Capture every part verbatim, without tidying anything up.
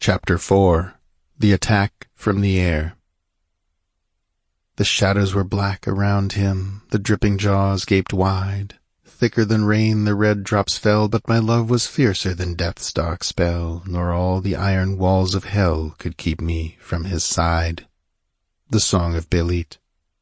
Chapter four. The Attack from the Air. The shadows were black around him, the dripping jaws gaped wide. Thicker than rain the red drops fell, but my love was fiercer than death's dark spell, nor all the iron walls of hell could keep me from his side. The Song of Belit.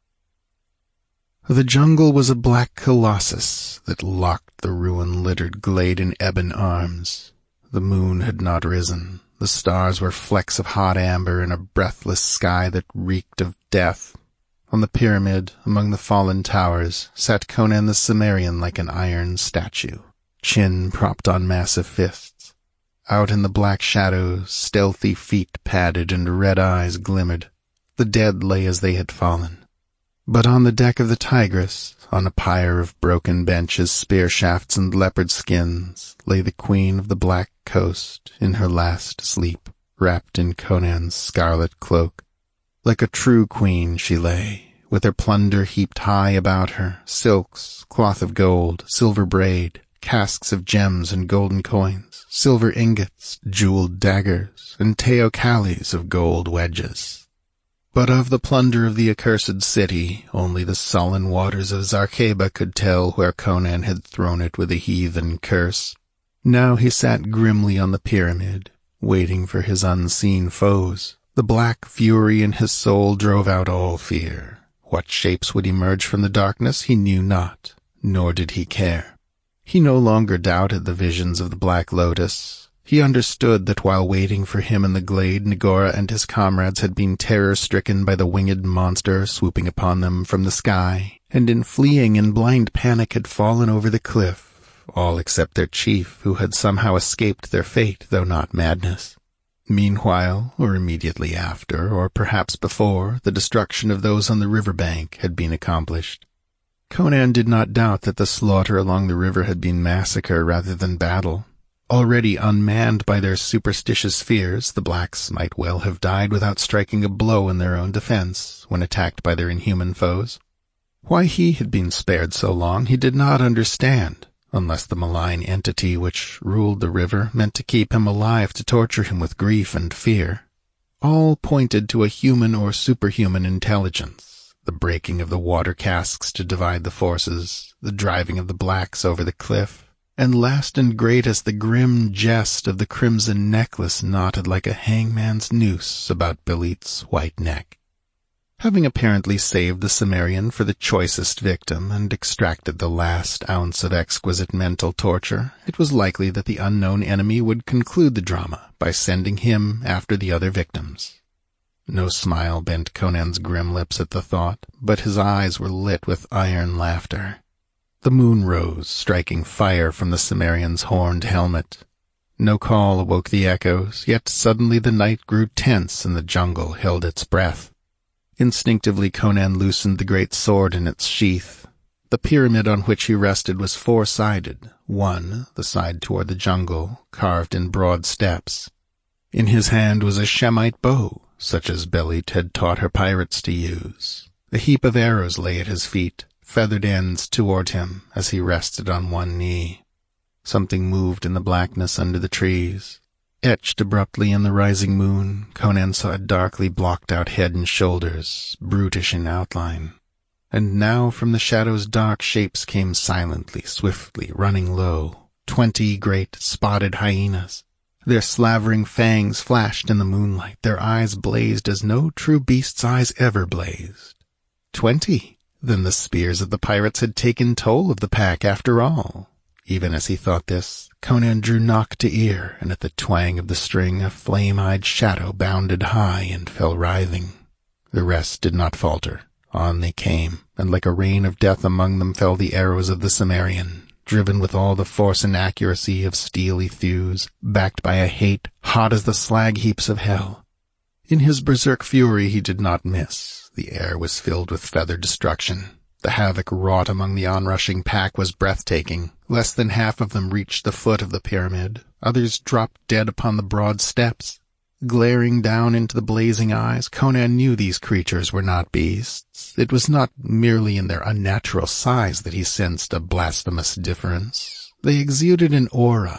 The jungle was a black colossus that locked the ruin-littered glade in ebon arms. The moon had not risen. The stars were flecks of hot amber in a breathless sky that reeked of death. On the pyramid, among the fallen towers, sat Conan the Cimmerian like an iron statue, chin propped on massive fists. Out in the black shadows, stealthy feet padded and red eyes glimmered. The dead lay as they had fallen. But on the deck of the Tigris, on a pyre of broken benches, spear shafts, and leopard skins, lay the queen of the Black Coast in her last sleep, wrapped in Conan's scarlet cloak. Like a true queen she lay, with her plunder heaped high about her, silks, cloth of gold, silver braid, casks of gems and golden coins, silver ingots, jeweled daggers, and teocallis of gold wedges. But of the plunder of the accursed city, only the sullen waters of Zarkeba could tell where Conan had thrown it with a heathen curse. Now he sat grimly on the pyramid, waiting for his unseen foes. The black fury in his soul drove out all fear. What shapes would emerge from the darkness he knew not, nor did he care. He no longer doubted the visions of the Black Lotus. He understood that while waiting for him in the glade, Negora and his comrades had been terror-stricken by the winged monster swooping upon them from the sky, and in fleeing in blind panic had fallen over the cliff, all except their chief, who had somehow escaped their fate, though not madness. Meanwhile, or immediately after, or perhaps before, the destruction of those on the river bank had been accomplished. Conan did not doubt that the slaughter along the river had been massacre rather than battle. Already unmanned by their superstitious fears, the blacks might well have died without striking a blow in their own defense when attacked by their inhuman foes. Why he had been spared so long he did not understand, unless the malign entity which ruled the river meant to keep him alive to torture him with grief and fear. All pointed to a human or superhuman intelligence, the breaking of the water casks to divide the forces, the driving of the blacks over the cliff, and last and greatest the grim jest of the crimson necklace knotted like a hangman's noose about Belit's white neck. Having apparently saved the Cimmerian for the choicest victim and extracted the last ounce of exquisite mental torture, it was likely that the unknown enemy would conclude the drama by sending him after the other victims. No smile bent Conan's grim lips at the thought, but his eyes were lit with iron laughter. The moon rose, striking fire from the Cimmerian's horned helmet. No call awoke the echoes, yet suddenly the night grew tense and the jungle held its breath. Instinctively Conan loosened the great sword in its sheath. The pyramid on which he rested was four-sided, one, the side toward the jungle, carved in broad steps. In his hand was a Shemite bow, such as Belit had taught her pirates to use. A heap of arrows lay at his feet, feathered ends toward him as he rested on one knee. Something moved in the blackness under the trees. Etched abruptly in the rising moon, Conan saw a darkly blocked-out head and shoulders, brutish in outline. And now from the shadows dark shapes came silently, swiftly, running low, twenty great spotted hyenas. Their slavering fangs flashed in the moonlight, their eyes blazed as no true beast's eyes ever blazed. Twenty! Then the spears of the pirates had taken toll of the pack after all. Even as he thought this, Conan drew nock to ear, and at the twang of the string a flame-eyed shadow bounded high and fell writhing. The rest did not falter. On they came, and like a rain of death among them fell the arrows of the Cimmerian, driven with all the force and accuracy of steely thews, backed by a hate hot as the slag heaps of hell. In his berserk fury he did not miss. The air was filled with feathered destruction. The havoc wrought among the onrushing pack was breathtaking. Less than half of them reached the foot of the pyramid. Others dropped dead upon the broad steps. Glaring down into the blazing eyes, Conan knew these creatures were not beasts. It was not merely in their unnatural size that he sensed a blasphemous difference. They exuded an aura,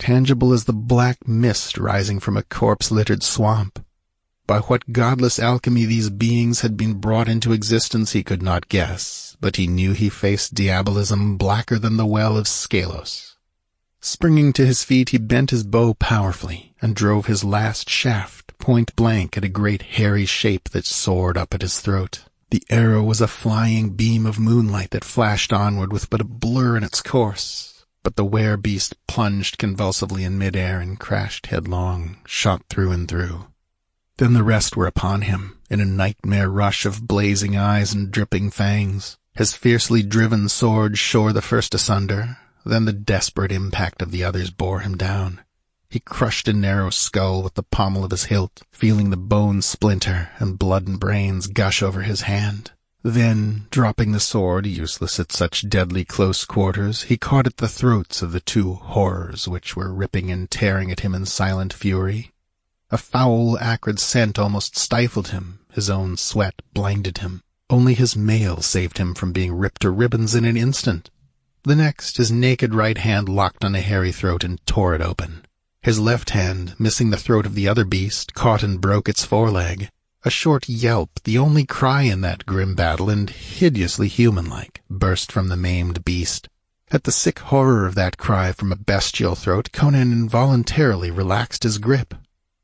tangible as the black mist rising from a corpse-littered swamp. By what godless alchemy these beings had been brought into existence he could not guess, but he knew he faced diabolism blacker than the well of Skelos. Springing to his feet, he bent his bow powerfully and drove his last shaft point-blank at a great hairy shape that soared up at his throat. The arrow was a flying beam of moonlight that flashed onward with but a blur in its course, but the were-beast plunged convulsively in mid-air and crashed headlong, shot through and through. Then the rest were upon him, in a nightmare rush of blazing eyes and dripping fangs. His fiercely driven sword shore the first asunder, then the desperate impact of the others bore him down. He crushed a narrow skull with the pommel of his hilt, feeling the bones splinter and blood and brains gush over his hand. Then, dropping the sword, useless at such deadly close quarters, he caught at the throats of the two horrors which were ripping and tearing at him in silent fury. A foul, acrid scent almost stifled him. His own sweat blinded him. Only his mail saved him from being ripped to ribbons in an instant. The next, his naked right hand locked on a hairy throat and tore it open. His left hand, missing the throat of the other beast, caught and broke its foreleg. A short yelp, the only cry in that grim battle and hideously human-like, burst from the maimed beast. At the sick horror of that cry from a bestial throat, Conan involuntarily relaxed his grip.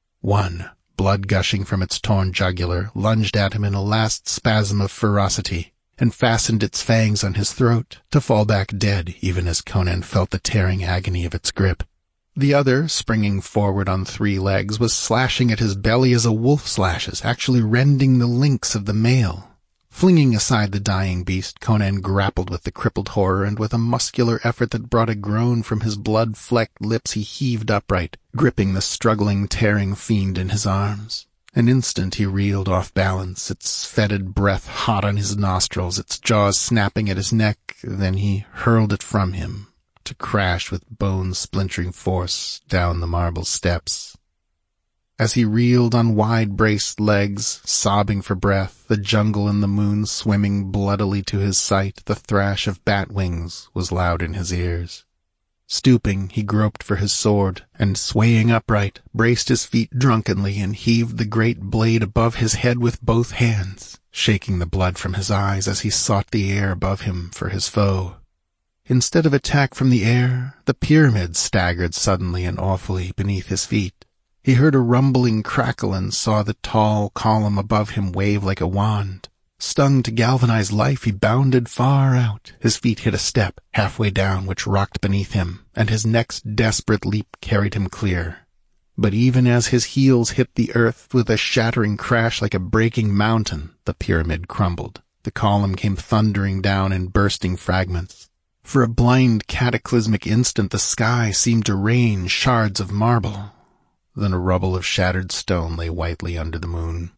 One, blood gushing from its torn jugular, lunged at him in a last spasm of ferocity, and fastened its fangs on his throat, to fall back dead even as Conan felt the tearing agony of its grip. The other, springing forward on three legs, was slashing at his belly as a wolf slashes, actually rending the links of the mail. Flinging aside the dying beast, Conan grappled with the crippled horror, and with a muscular effort that brought a groan from his blood-flecked lips he heaved upright, gripping the struggling, tearing fiend in his arms. An instant he reeled off balance, its fetid breath hot on his nostrils, its jaws snapping at his neck, then he hurled it from him, to crash with bone-splintering force down the marble steps. As he reeled on wide-braced legs, sobbing for breath, the jungle and the moon swimming bloodily to his sight, the thrash of bat wings was loud in his ears. Stooping, he groped for his sword, and swaying upright, braced his feet drunkenly and heaved the great blade above his head with both hands, shaking the blood from his eyes as he sought the air above him for his foe. Instead of attack from the air, the pyramid staggered suddenly and awfully beneath his feet. He heard a rumbling crackle and saw the tall column above him wave like a wand. Stung to galvanized life, he bounded far out. His feet hit a step, halfway down, which rocked beneath him, and his next desperate leap carried him clear. But even as his heels hit the earth with a shattering crash like a breaking mountain, the pyramid crumbled. The column came thundering down in bursting fragments. For a blind, cataclysmic instant, the sky seemed to rain shards of marble. Then a rubble of shattered stone lay whitely under the moon.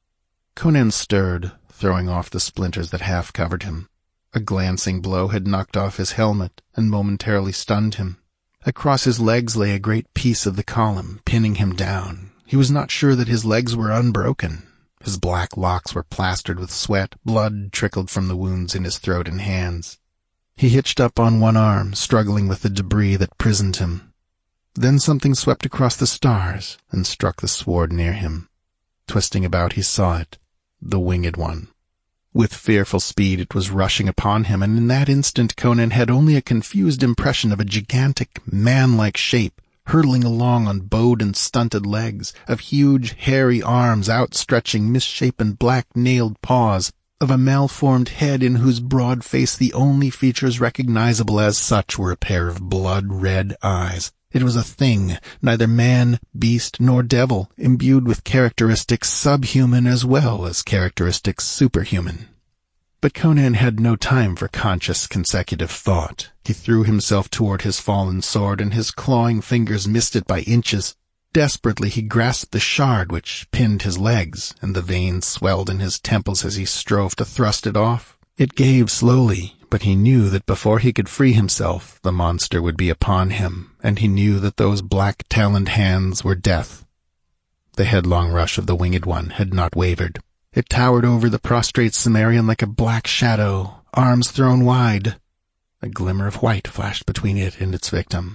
Conan stirred, throwing off the splinters that half covered him. A glancing blow had knocked off his helmet and momentarily stunned him. Across his legs lay a great piece of the column, pinning him down. He was not sure that his legs were unbroken. His black locks were plastered with sweat, blood trickled from the wounds in his throat and hands. He hitched up on one arm, struggling with the debris that prisoned him. Then something swept across the stars and struck the sward near him. Twisting about, he saw it, the winged one. With fearful speed it was rushing upon him, and in that instant Conan had only a confused impression of a gigantic, man-like shape, hurtling along on bowed and stunted legs, of huge, hairy arms outstretching misshapen black-nailed paws, of a malformed head in whose broad face the only features recognizable as such were a pair of blood-red eyes. It was a thing, neither man, beast, nor devil, imbued with characteristics subhuman as well as characteristics superhuman. But Conan had no time for conscious consecutive thought. He threw himself toward his fallen sword, and his clawing fingers missed it by inches. Desperately he grasped the shard which pinned his legs, and the veins swelled in his temples as he strove to thrust it off. It gave slowly, but he knew that before he could free himself, the monster would be upon him, and he knew that those black-taloned hands were death. The headlong rush of the winged one had not wavered. It towered over the prostrate Cimmerian like a black shadow, arms thrown wide. A glimmer of white flashed between it and its victim.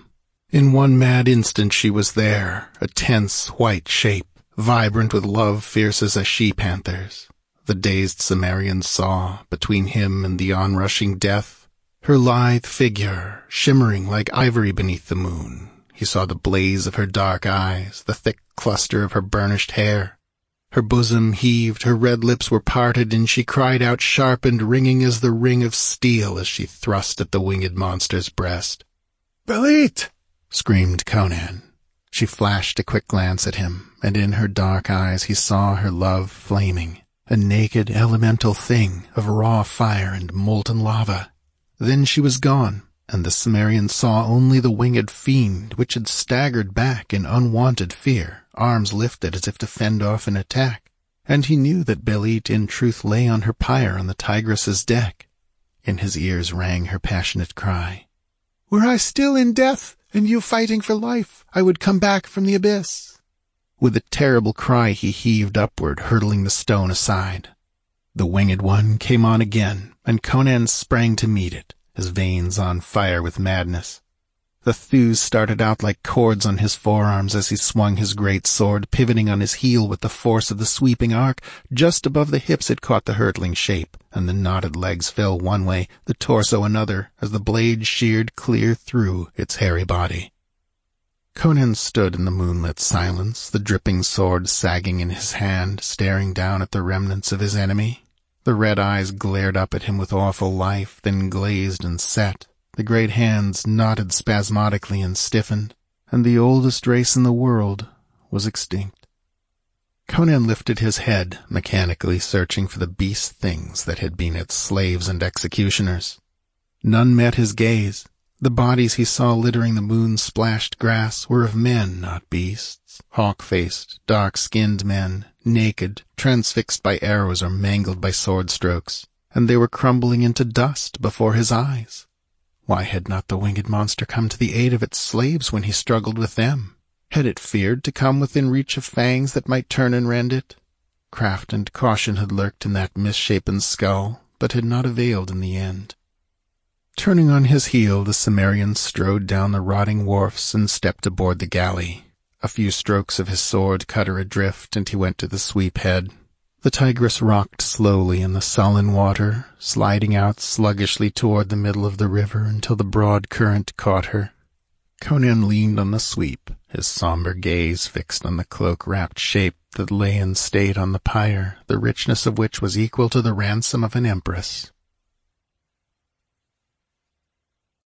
In one mad instant she was there, a tense white shape, vibrant with love fierce as a she-panther's. The dazed Cimmerian saw, between him and the onrushing death, her lithe figure, shimmering like ivory beneath the moon. He saw the blaze of her dark eyes, the thick cluster of her burnished hair. Her bosom heaved, her red lips were parted, and she cried out sharp and ringing as the ring of steel as she thrust at the winged monster's breast. "Belit!" screamed Conan. She flashed a quick glance at him, and in her dark eyes he saw her love flaming, a naked elemental thing of raw fire and molten lava. Then she was gone, and the Cimmerian saw only the winged fiend, which had staggered back in unwanted fear, arms lifted as if to fend off an attack, and he knew that Belit in truth lay on her pyre on the Tigris's deck. In his ears rang her passionate cry. "Were I still in death, and you fighting for life, I would come back from the abyss." With a terrible cry he heaved upward, hurtling the stone aside. The winged one came on again, and Conan sprang to meet it, his veins on fire with madness. The thews started out like cords on his forearms as he swung his great sword, pivoting on his heel with the force of the sweeping arc. Just above the hips it caught the hurtling shape, and the knotted legs fell one way, the torso another, as the blade sheared clear through its hairy body. Conan stood in the moonlit silence, the dripping sword sagging in his hand, staring down at the remnants of his enemy. The red eyes glared up at him with awful life, then glazed and set. The great hands knotted spasmodically and stiffened, and the oldest race in the world was extinct. Conan lifted his head, mechanically searching for the beast things that had been its slaves and executioners. None met his gaze. The bodies he saw littering the moon-splashed grass were of men, not beasts, hawk-faced, dark-skinned men, naked, transfixed by arrows or mangled by sword strokes, and they were crumbling into dust before his eyes. Why had not the winged monster come to the aid of its slaves when he struggled with them? Had it feared to come within reach of fangs that might turn and rend it? Craft and caution had lurked in that misshapen skull, but had not availed in the end. Turning on his heel, the Cimmerian strode down the rotting wharfs and stepped aboard the galley. A few strokes of his sword cut her adrift, and he went to the sweep head. The Tigris rocked slowly in the sullen water, sliding out sluggishly toward the middle of the river until the broad current caught her. Conan leaned on the sweep, his somber gaze fixed on the cloak-wrapped shape that lay in state on the pyre, the richness of which was equal to the ransom of an empress.